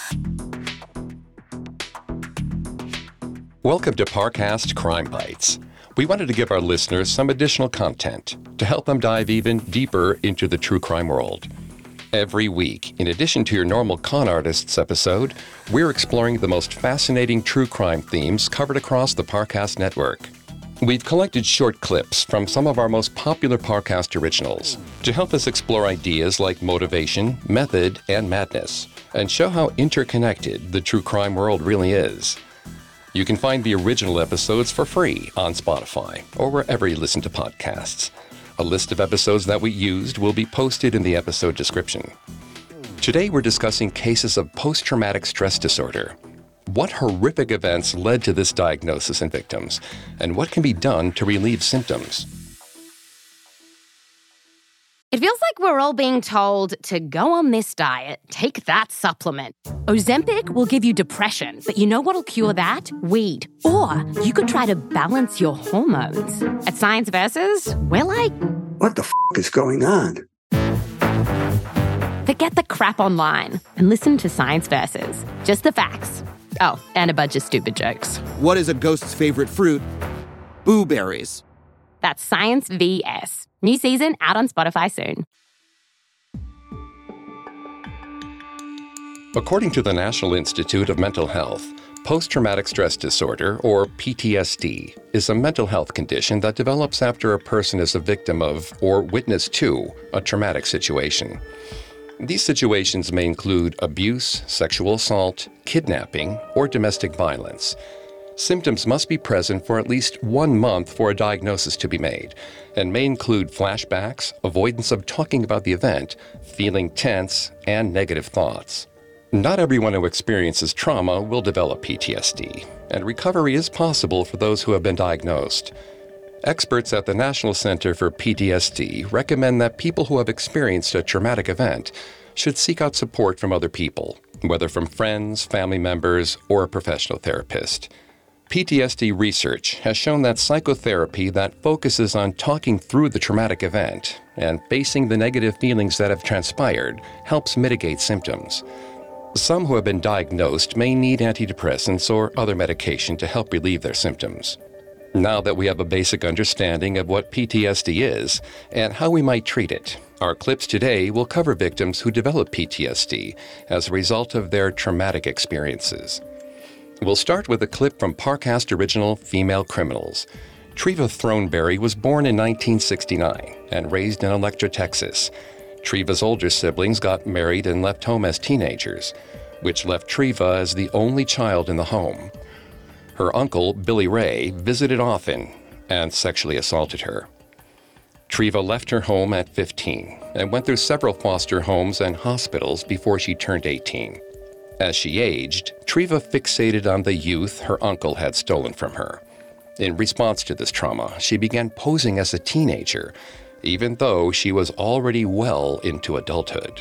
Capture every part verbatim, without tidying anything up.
Welcome to Parcast Crime Bites. We wanted to give our listeners some additional content to help them dive even deeper into the true crime world. Every week, in addition to your normal Con Artists episode, we're exploring the most fascinating true crime themes covered across the Parcast network. We've collected short clips from some of our most popular Parcast originals to help us explore ideas like motivation, method, and madness, and show how interconnected the true crime world really is. You can find the original episodes for free on Spotify or wherever you listen to podcasts. A list of episodes that we used will be posted in the episode description. Today we're discussing cases of post-traumatic stress disorder. What horrific events led to this diagnosis in victims, and what can be done to relieve symptoms? It feels like we're all being told to go on this diet, take that supplement. Ozempic will give you depression, but you know what'll cure that? Weed. Or you could try to balance your hormones. At Science Versus, we're like... What the f*** is going on? Forget the crap online and listen to Science Versus. Just the facts. Oh, and a bunch of stupid jokes. What is a ghost's favorite fruit? Blueberries. That's Science V S. New season out on Spotify soon. According to the National Institute of Mental Health, post-traumatic stress disorder, or P T S D, is a mental health condition that develops after a person is a victim of or witness to a traumatic situation. These situations may include abuse, sexual assault, kidnapping, or domestic violence. Symptoms must be present for at least one month for a diagnosis to be made, and may include flashbacks, avoidance of talking about the event, feeling tense, and negative thoughts. Not everyone who experiences trauma will develop P T S D, and recovery is possible for those who have been diagnosed. Experts at the National Center for P T S D recommend that people who have experienced a traumatic event should seek out support from other people, whether from friends, family members, or a professional therapist. P T S D research has shown that psychotherapy that focuses on talking through the traumatic event and facing the negative feelings that have transpired helps mitigate symptoms. Some who have been diagnosed may need antidepressants or other medication to help relieve their symptoms. Now that we have a basic understanding of what P T S D is and how we might treat it, our clips today will cover victims who develop P T S D as a result of their traumatic experiences. We'll start with a clip from Parcast original Female Criminals. Treva Throneberry was born in nineteen sixty-nine and raised in Electra, Texas. Treva's older siblings got married and left home as teenagers, which left Treva as the only child in the home. Her uncle, Billy Ray, visited often and sexually assaulted her. Treva left her home at fifteen and went through several foster homes and hospitals before she turned eighteen. As she aged, Treva fixated on the youth her uncle had stolen from her. In response to this trauma, she began posing as a teenager, even though she was already well into adulthood.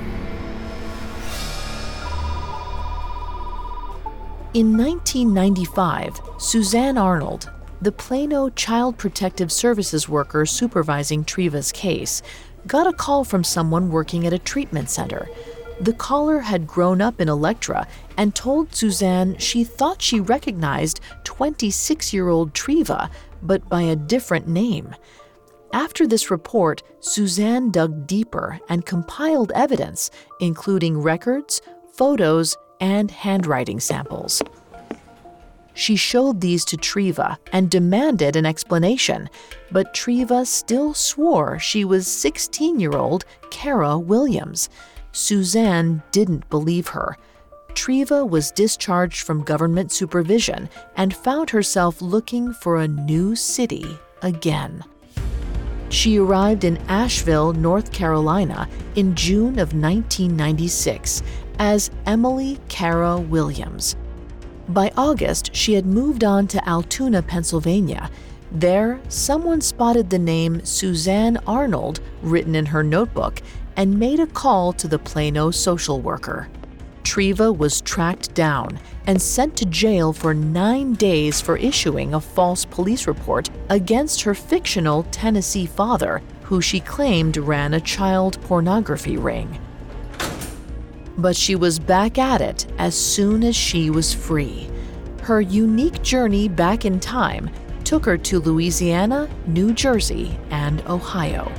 In nineteen ninety-five, Suzanne Arnold, the Plano Child Protective Services worker supervising Treva's case, got a call from someone working at a treatment center. The caller had grown up in Electra and told Suzanne she thought she recognized twenty-six-year-old Treva, but by a different name. After this report, Suzanne dug deeper and compiled evidence, including records, photos, and handwriting samples. She showed these to Treva and demanded an explanation, but Treva still swore she was sixteen-year-old Kara Williams. Suzanne didn't believe her. Treva was discharged from government supervision and found herself looking for a new city again. She arrived in Asheville, North Carolina in June of nineteen ninety-six as Emily Kara Williams. By August, she had moved on to Altoona, Pennsylvania. There, someone spotted the name Suzanne Arnold written in her notebook and made a call to the Plano social worker. Treva was tracked down and sent to jail for nine days for issuing a false police report against her fictional Tennessee father, who she claimed ran a child pornography ring. But she was back at it as soon as she was free. Her unique journey back in time took her to Louisiana, New Jersey, and Ohio.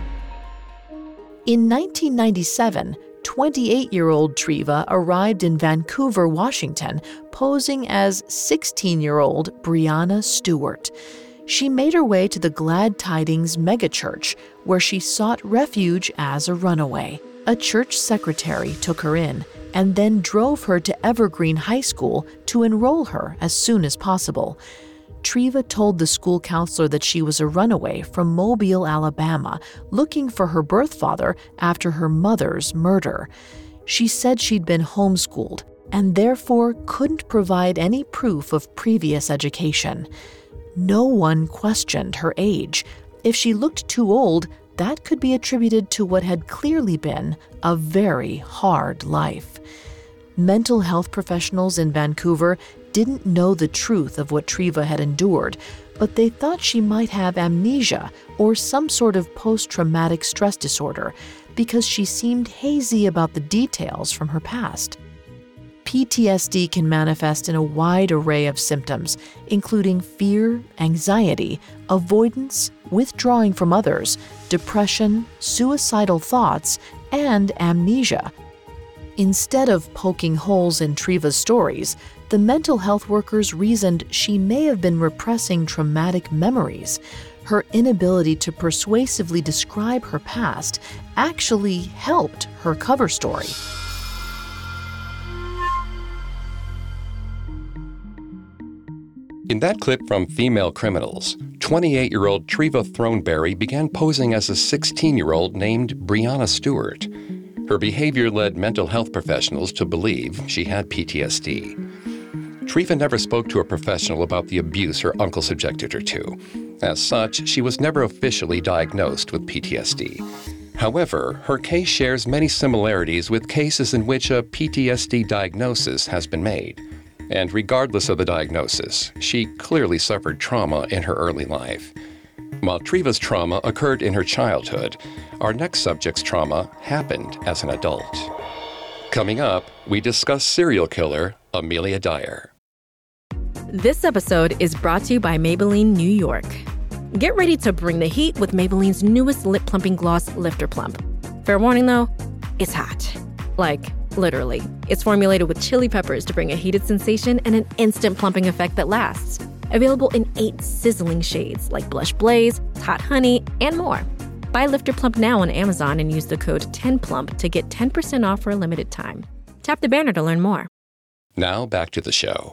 In nineteen ninety-seven, twenty-eight-year-old Treva arrived in Vancouver, Washington, posing as sixteen-year-old Breonna Stewart. She made her way to the Glad Tidings megachurch, where she sought refuge as a runaway. A church secretary took her in and then drove her to Evergreen High School to enroll her as soon as possible. Treva told the school counselor that she was a runaway from Mobile, Alabama, looking for her birth father after her mother's murder. She said she'd been homeschooled and therefore couldn't provide any proof of previous education. No one questioned her age. If she looked too old, that could be attributed to what had clearly been a very hard life. Mental health professionals in Vancouver didn't know the truth of what Treva had endured, but they thought she might have amnesia or some sort of post-traumatic stress disorder because she seemed hazy about the details from her past. P T S D can manifest in a wide array of symptoms, including fear, anxiety, avoidance, withdrawing from others, depression, suicidal thoughts, and amnesia. Instead of poking holes in Treva's stories, the mental health workers reasoned she may have been repressing traumatic memories. Her inability to persuasively describe her past actually helped her cover story. In that clip from Female Criminals, twenty-eight-year-old Treva Throneberry began posing as a sixteen-year-old named Breonna Stewart. Her behavior led mental health professionals to believe she had P T S D. Treva never spoke to a professional about the abuse her uncle subjected her to. As such, she was never officially diagnosed with P T S D. However, her case shares many similarities with cases in which a P T S D diagnosis has been made. And regardless of the diagnosis, she clearly suffered trauma in her early life. While Treva's trauma occurred in her childhood, our next subject's trauma happened as an adult. Coming up, we discuss serial killer Amelia Dyer. This episode is brought to you by Maybelline New York. Get ready to bring the heat with Maybelline's newest lip plumping gloss, Lifter Plump. Fair warning though, it's hot. Like, literally. It's formulated with chili peppers to bring a heated sensation and an instant plumping effect that lasts. Available in eight sizzling shades like Blush Blaze, Hot Honey, and more. Buy Lifter Plump now on Amazon and use the code ten plump to get ten percent off for a limited time. Tap the banner to learn more. Now back to the show.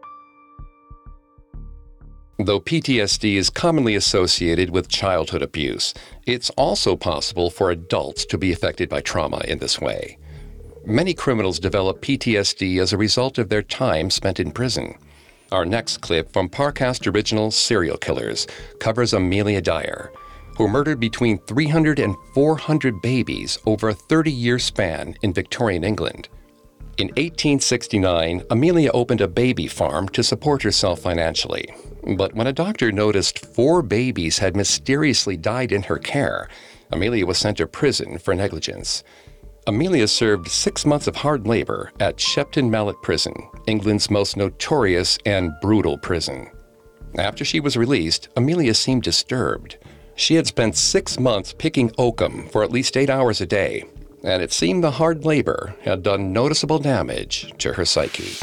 Though P T S D is commonly associated with childhood abuse, it's also possible for adults to be affected by trauma in this way. Many criminals develop P T S D as a result of their time spent in prison. Our next clip from Parcast Original Serial Killers covers Amelia Dyer, who murdered between three hundred and four hundred babies over a thirty-year span in Victorian England. In eighteen sixty-nine, Amelia opened a baby farm to support herself financially. But when a doctor noticed four babies had mysteriously died in her care, Amelia was sent to prison for negligence. Amelia served six months of hard labor at Shepton Mallet Prison, England's most notorious and brutal prison. After she was released, Amelia seemed disturbed. She had spent six months picking oakum for at least eight hours a day, and it seemed the hard labor had done noticeable damage to her psyche.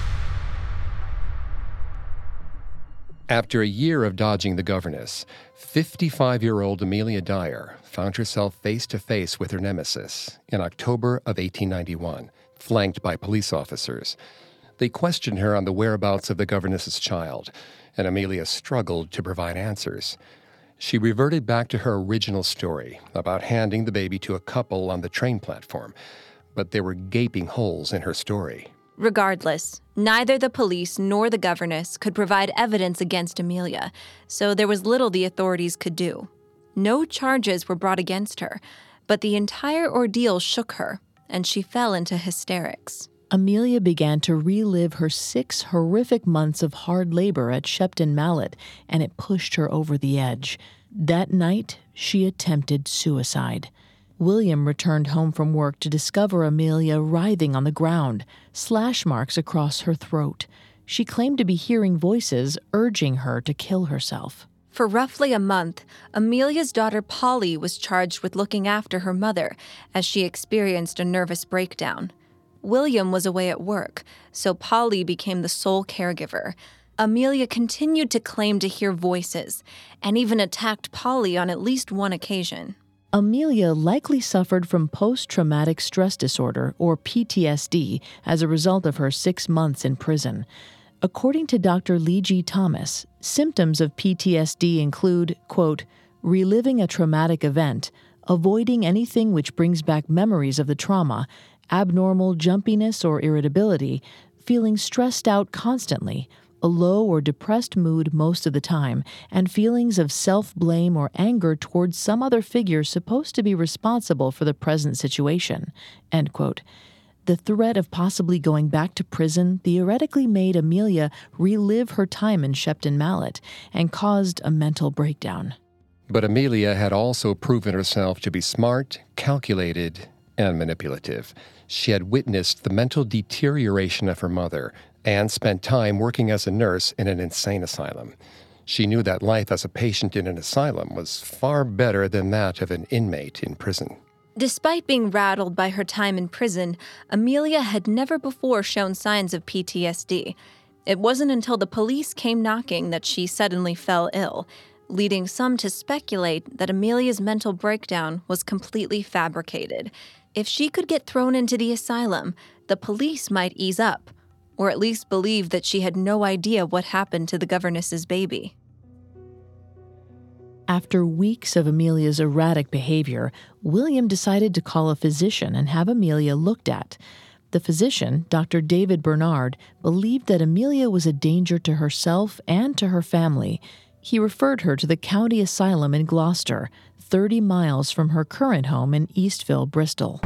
After a year of dodging the governess, fifty-five-year-old Amelia Dyer found herself face-to-face with her nemesis in October of eighteen ninety-one, flanked by police officers. They questioned her on the whereabouts of the governess's child, and Amelia struggled to provide answers. She reverted back to her original story about handing the baby to a couple on the train platform, but there were gaping holes in her story. Regardless, neither the police nor the governess could provide evidence against Amelia, so there was little the authorities could do. No charges were brought against her, but the entire ordeal shook her, and she fell into hysterics. Amelia began to relive her six horrific months of hard labor at Shepton Mallet, and it pushed her over the edge. That night, she attempted suicide. William returned home from work to discover Amelia writhing on the ground, slash marks across her throat. She claimed to be hearing voices urging her to kill herself. For roughly a month, Amelia's daughter Polly was charged with looking after her mother as she experienced a nervous breakdown. William was away at work, so Polly became the sole caregiver. Amelia continued to claim to hear voices and even attacked Polly on at least one occasion. Amelia likely suffered from post-traumatic stress disorder, or P T S D, as a result of her six months in prison. According to Doctor Lee G. Thomas, symptoms of P T S D include, quote, reliving a traumatic event, avoiding anything which brings back memories of the trauma, abnormal jumpiness or irritability, feeling stressed out constantly, a low or depressed mood most of the time, and feelings of self-blame or anger towards some other figure supposed to be responsible for the present situation, end quote. The threat of possibly going back to prison theoretically made Amelia relive her time in Shepton Mallet and caused a mental breakdown. But Amelia had also proven herself to be smart, calculated, and manipulative. She had witnessed the mental deterioration of her mother and spent time working as a nurse in an insane asylum. She knew that life as a patient in an asylum was far better than that of an inmate in prison. Despite being rattled by her time in prison, Amelia had never before shown signs of P T S D. It wasn't until the police came knocking that she suddenly fell ill, leading some to speculate that Amelia's mental breakdown was completely fabricated. If she could get thrown into the asylum, the police might ease up, or at least believe that she had no idea what happened to the governess's baby. After weeks of Amelia's erratic behavior, William decided to call a physician and have Amelia looked at. The physician, Doctor David Bernard, believed that Amelia was a danger to herself and to her family. He referred her to the county asylum in Gloucester, thirty miles from her current home in Eastville, Bristol.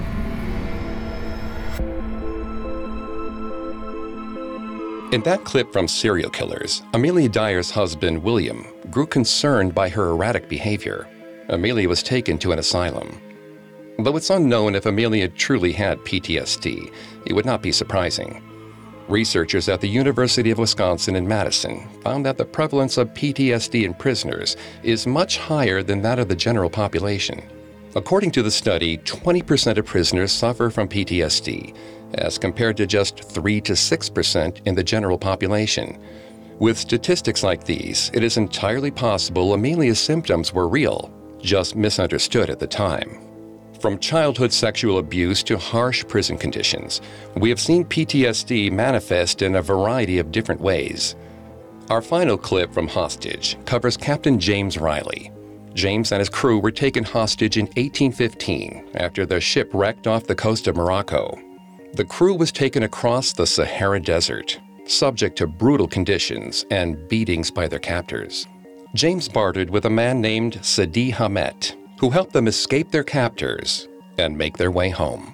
In that clip from Serial Killers, Amelia Dyer's husband, William, grew concerned by her erratic behavior. Amelia was taken to an asylum. Though it's unknown if Amelia truly had P T S D, it would not be surprising. Researchers at the University of Wisconsin in Madison found that the prevalence of P T S D in prisoners is much higher than that of the general population. According to the study, twenty percent of prisoners suffer from P T S D, as compared to just three to six percent in the general population. With statistics like these, it is entirely possible Amelia's symptoms were real, just misunderstood at the time. From childhood sexual abuse to harsh prison conditions, we have seen P T S D manifest in a variety of different ways. Our final clip from Hostage covers Captain James Riley. James and his crew were taken hostage in eighteen fifteen after their ship wrecked off the coast of Morocco. The crew was taken across the Sahara Desert, subject to brutal conditions and beatings by their captors. James bartered with a man named Sadi Hamet, who helped them escape their captors and make their way home.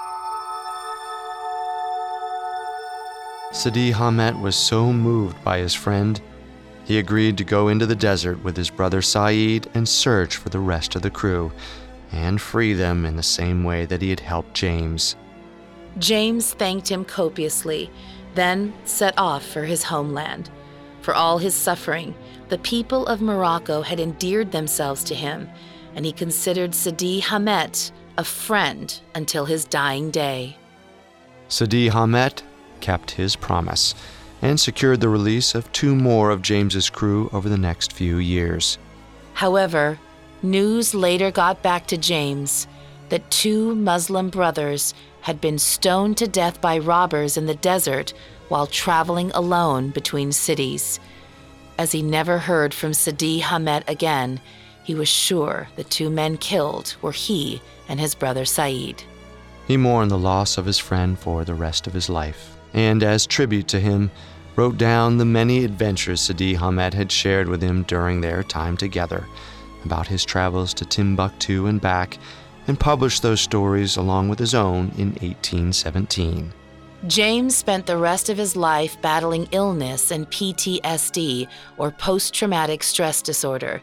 Sadi Hamet was so moved by his friend, he agreed to go into the desert with his brother Saeed and search for the rest of the crew and free them in the same way that he had helped James. James thanked him copiously, then set off for his homeland. For all his suffering, the people of Morocco had endeared themselves to him, and he considered Sadi Hamet a friend until his dying day. Sadi Hamet kept his promise and secured the release of two more of James's crew over the next few years. However, news later got back to James that two Muslim brothers had been stoned to death by robbers in the desert while traveling alone between cities. As he never heard from Sadi Hamet again, he was sure the two men killed were he and his brother Saeed. He mourned the loss of his friend for the rest of his life, and as tribute to him, wrote down the many adventures Sadi Hamet had shared with him during their time together, about his travels to Timbuktu and back, and published those stories along with his own in eighteen seventeen. James spent the rest of his life battling illness and P T S D, or post-traumatic stress disorder.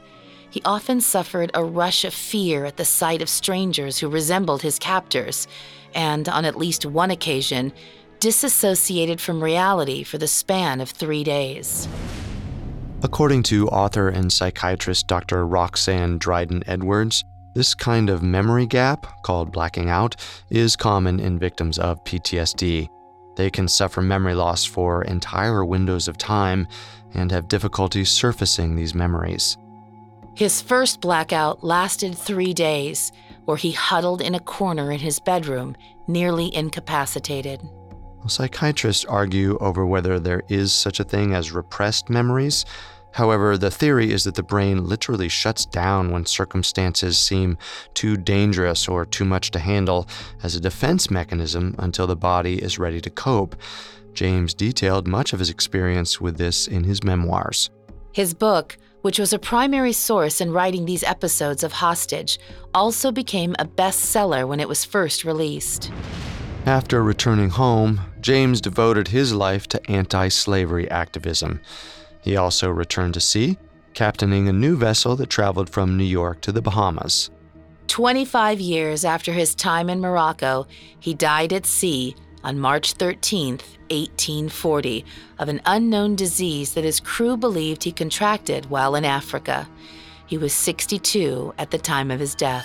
he often suffered a rush of fear at the sight of strangers who resembled his captors, and on at least one occasion, disassociated from reality for the span of three days. According to author and psychiatrist Doctor Roxanne Dryden Edwards, this kind of memory gap, called blacking out, is common in victims of P T S D. They can suffer memory loss for entire windows of time and have difficulty surfacing these memories. His first blackout lasted three days, where he huddled in a corner in his bedroom, nearly incapacitated. Psychiatrists argue over whether there is such a thing as repressed memories. However, the theory is that the brain literally shuts down when circumstances seem too dangerous or too much to handle as a defense mechanism until the body is ready to cope. James detailed much of his experience with this in his memoirs. His book, which was a primary source in writing these episodes of Hostage, also became a bestseller when it was first released. After returning home, James devoted his life to anti-slavery activism. He also returned to sea, captaining a new vessel that traveled from New York to the Bahamas. twenty-five years after his time in Morocco, he died at sea on March thirteenth, eighteen forty, of an unknown disease that his crew believed he contracted while in Africa. He was sixty-two at the time of his death.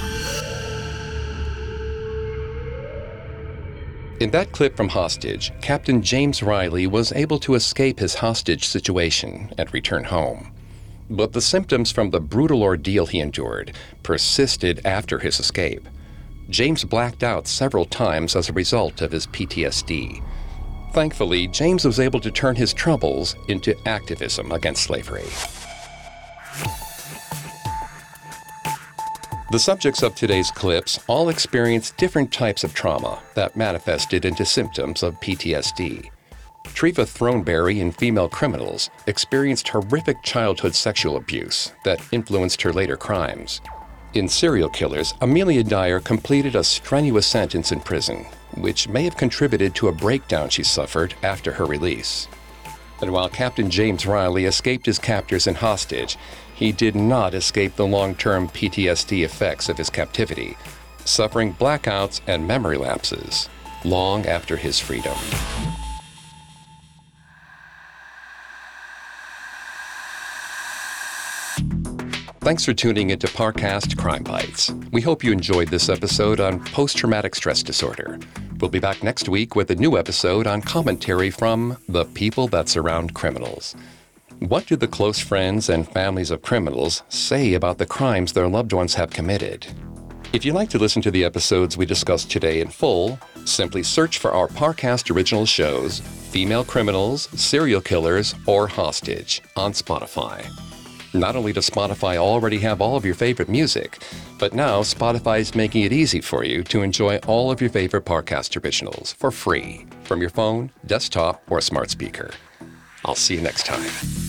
In that clip from Hostage, Captain James Riley was able to escape his hostage situation and return home. But the symptoms from the brutal ordeal he endured persisted after his escape. James blacked out several times as a result of his P T S D. Thankfully, James was able to turn his troubles into activism against slavery. The subjects of today's clips all experienced different types of trauma that manifested into symptoms of P T S D. Treva Throneberry in Female Criminals experienced horrific childhood sexual abuse that influenced her later crimes. In Serial Killers, Amelia Dyer completed a strenuous sentence in prison, which may have contributed to a breakdown she suffered after her release. And while Captain James Riley escaped his captors in Hostage, he did not escape the long-term P T S D effects of his captivity, suffering blackouts and memory lapses long after his freedom. Thanks for tuning into Parcast Crime Bites. We hope you enjoyed this episode on post-traumatic stress disorder. We'll be back next week with a new episode on commentary from the people that surround criminals. What do the close friends and families of criminals say about the crimes their loved ones have committed? If you'd like to listen to the episodes we discussed today in full, simply search for our Parcast original shows, Female Criminals, Serial Killers, or Hostage on Spotify. Not only does Spotify already have all of your favorite music, but now Spotify is making it easy for you to enjoy all of your favorite Parcast originals for free from your phone, desktop, or smart speaker. I'll see you next time.